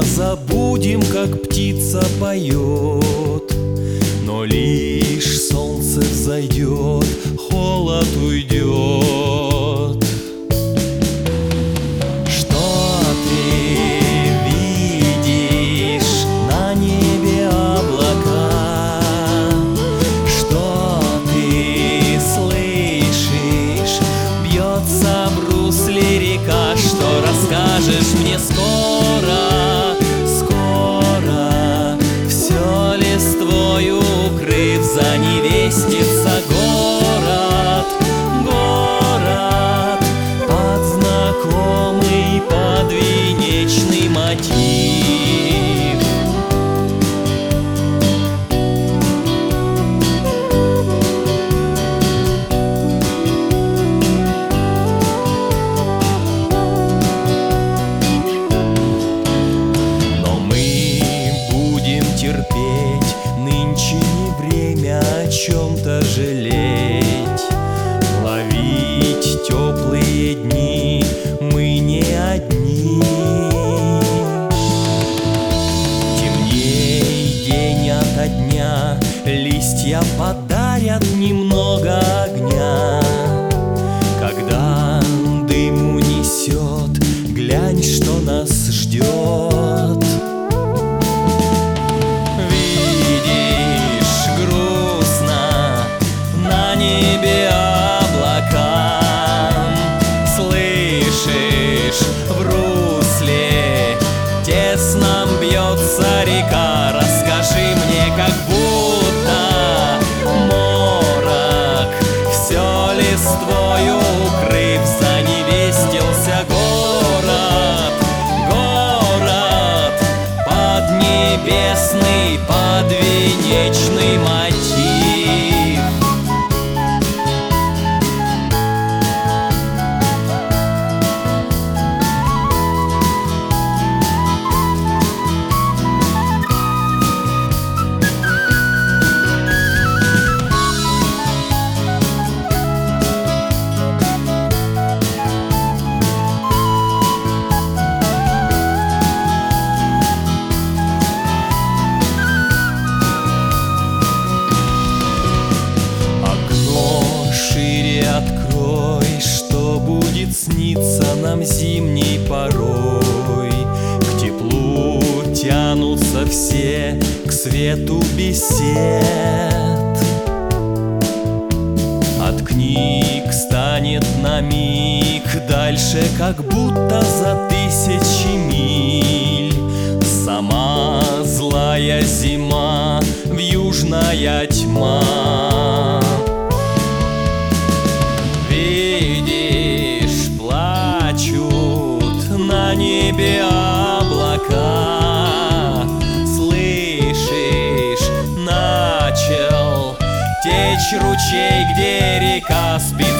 забудем, как птица поет. Но лишь солнце взойдет, холод уйдет. Что ты видишь на небе облака? Что ты слышишь? Бьется в русле река. Что расскажешь мне скоро, скоро? Все листвою укрыв, заневестится город, город, под знакомый подвенечный мотив. Но мы будем терпеть, нынче не время о чем-то жалеть. Ловить теплые дни мы не одни. Темней день ото дня, листья подарят немного огня. Когда дым унесет, глянь, что нас ждет. Видишь, грустно на небе облака. Слышишь, в русле тесном бьется река. Расскажи мне, как будто морок, все листвою укрыв, заневестился город, город, поднебесный подвенечный мотив. Открой, что будет сниться нам зимней порой. К теплу тянутся все, к свету бесед. От книг станет на миг дальше, как будто за тысячи миль. Сама злая зима, вьюжная тьма. Видишь, плачут на небе облака. Слышишь, начал течь ручей, где река спит.